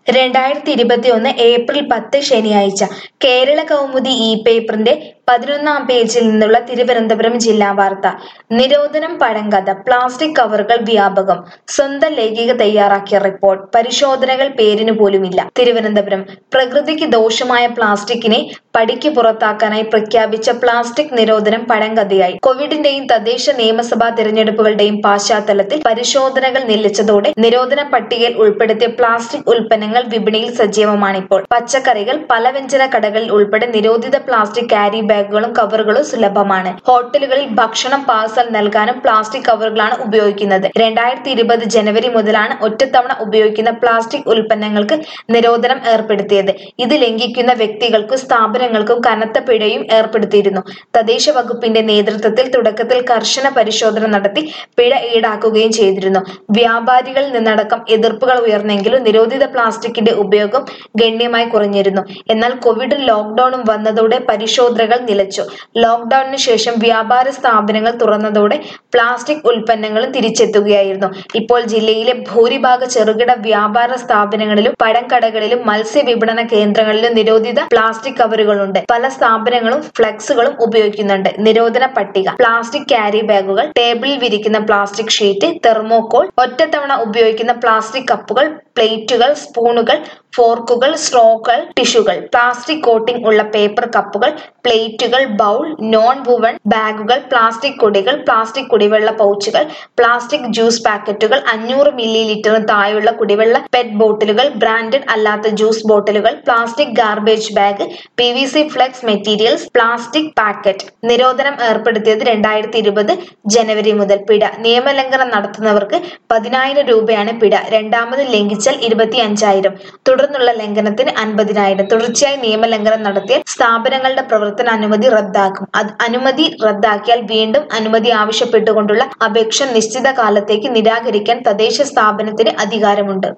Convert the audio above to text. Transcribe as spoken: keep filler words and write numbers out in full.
രണ്ടായിരത്തി ഇരുപത്തിയൊന്ന് ഏപ്രിൽ പത്ത് ശനിയാഴ്ച കേരള കൗമുദി ഇ പേപ്പറിന്റെ പതിനൊന്നാം പേജിൽ നിന്നുള്ള തിരുവനന്തപുരം ജില്ലാ വാർത്ത. നിരോധനം പഴങ്കഥ, പ്ലാസ്റ്റിക് കവറുകൾ വ്യാപകം. സ്വന്തം ലേഖിക തയ്യാറാക്കിയ റിപ്പോർട്ട്. പരിശോധനകൾ പേരിനു പോലുമില്ല. തിരുവനന്തപുരം. പ്രകൃതിക്ക് ദോഷമായ പ്ലാസ്റ്റിക്കിനെ പടിക്ക് പുറത്താക്കാനായി പ്രഖ്യാപിച്ച പ്ലാസ്റ്റിക് നിരോധനം പഴങ്കഥയായി. കോവിഡിന്റെയും തദ്ദേശ നിയമസഭാ തിരഞ്ഞെടുപ്പുകളുടെയും പശ്ചാത്തലത്തിൽ പരിശോധനകൾ നിലച്ചതോടെ നിരോധന പട്ടികയിൽ ഉൾപ്പെടുത്തിയ പ്ലാസ്റ്റിക് ഉൽപ്പന്നങ്ങൾ വിപണിയിൽ സജീവമാണിപ്പോൾ. പച്ചക്കറികൾ, പലവ്യഞ്ജന കടകളിൽ ഉൾപ്പെടെ നിരോധിത പ്ലാസ്റ്റിക് ക്യാരി ബാഗുകളും കവറുകളും സുലഭമാണ്. ഹോട്ടലുകളിൽ ഭക്ഷണം പാഴ്സൽ നൽകാനും പ്ലാസ്റ്റിക് കവറുകളാണ് ഉപയോഗിക്കുന്നത്. രണ്ടായിരത്തി ഇരുപത് ജനുവരി മുതലാണ് ഒറ്റത്തവണ ഉപയോഗിക്കുന്ന പ്ലാസ്റ്റിക് ഉൽപ്പന്നങ്ങൾക്ക് നിരോധനം ഏർപ്പെടുത്തിയത്. ഇത് ലംഘിക്കുന്ന വ്യക്തികൾക്കും സ്ഥാപനങ്ങൾക്കും കനത്ത പിഴയും ഏർപ്പെടുത്തിയിരുന്നു. തദ്ദേശ വകുപ്പിന്റെ നേതൃത്വത്തിൽ തുടക്കത്തിൽ കർശന പരിശോധന നടത്തി പിഴ ഈടാക്കുകയും ചെയ്തിരുന്നു. വ്യാപാരികളിൽ നിന്നടക്കം എതിർപ്പുകൾ ഉയർന്നെങ്കിലും നിരോധിത പ്ലാസ്റ്റിക്കിന്റെ ഉപയോഗം ഗണ്യമായി കുറഞ്ഞിരുന്നു. എന്നാൽ കോവിഡും ലോക്ക്ഡൌണും വന്നതോടെ പരിശോധനകൾ നിലച്ചു. ലോക്ക്ഡൌണിന് ശേഷം വ്യാപാര സ്ഥാപനങ്ങൾ തുറന്നതോടെ പ്ലാസ്റ്റിക് ഉൽപ്പന്നങ്ങളും തിരിച്ചെത്തുകയായിരുന്നു. ഇപ്പോൾ ജില്ലയിലെ ഭൂരിഭാഗ ചെറുകിട വ്യാപാര സ്ഥാപനങ്ങളിലും പഴങ്കടകളിലും മത്സ്യ വിപണന കേന്ദ്രങ്ങളിലും നിരോധിത പ്ലാസ്റ്റിക് കവറുകളുണ്ട്. പല സ്ഥാപനങ്ങളും ഫ്ലെക്സുകളും ഉപയോഗിക്കുന്നുണ്ട്. നിരോധന പട്ടിക: പ്ലാസ്റ്റിക് ക്യാരി ബാഗുകൾ, ടേബിളിൽ വിരിക്കുന്ന പ്ലാസ്റ്റിക് ഷീറ്റ്, തെർമോകോൾ, ഒറ്റത്തവണ ഉപയോഗിക്കുന്ന പ്ലാസ്റ്റിക് കപ്പുകൾ, പ്ലേറ്റുകൾ, സ്പൂണുകൾ, ഫോർക്കുകൾ, സ്ട്രോകൾ, ടിഷ്യൂകൾ, പ്ലാസ്റ്റിക് കോട്ടിംഗ് ഉള്ള പേപ്പർ കപ്പുകൾ, പ്ലേറ്റുകൾ, ബൗൾ, നോൺ വുവൺ ബാഗുകൾ, പ്ലാസ്റ്റിക് കുടികൾ, പ്ലാസ്റ്റിക് കുടിവെള്ള പൗച്ചുകൾ, പ്ലാസ്റ്റിക് ജ്യൂസ് പാക്കറ്റുകൾ, അഞ്ഞൂറ് മില്ലി ലിറ്ററിന് താഴെയുള്ള കുടിവെള്ള പെറ്റ് ബോട്ടിലുകൾ, ബ്രാൻഡഡ് അല്ലാത്ത ജ്യൂസ് ബോട്ടിലുകൾ, plastic garbage bag, P V C flex materials, plastic packet. നിരോധനം ഏർപ്പെടുത്തിയത് രണ്ടായിരത്തി ഇരുപത് ജനുവരി മുതൽ. പിഴ: നിയമലംഘനം നടത്തുന്നവർക്ക് പതിനായിരം രൂപയാണ് പിഴ. രണ്ടാമത് ലംഘിച്ചാൽ ഇരുപത്തി അഞ്ചായിരം. തുടർന്നുള്ള ലംഘനത്തിന് അൻപതിനായിരം. തുടർച്ചയായി നിയമലംഘനം നടത്തിയാൽ സ്ഥാപനങ്ങളുടെ പ്രവർത്തനാനുമതി റദ്ദാക്കും. അനുമതി റദ്ദാക്കിയാൽ വീണ്ടും അനുമതി ആവശ്യപ്പെട്ടുകൊണ്ടുള്ള അപേക്ഷ നിശ്ചിത കാലത്തേക്ക് നിരാകരിക്കാൻ തദ്ദേശ സ്ഥാപനത്തിന് അധികാരമുണ്ട്.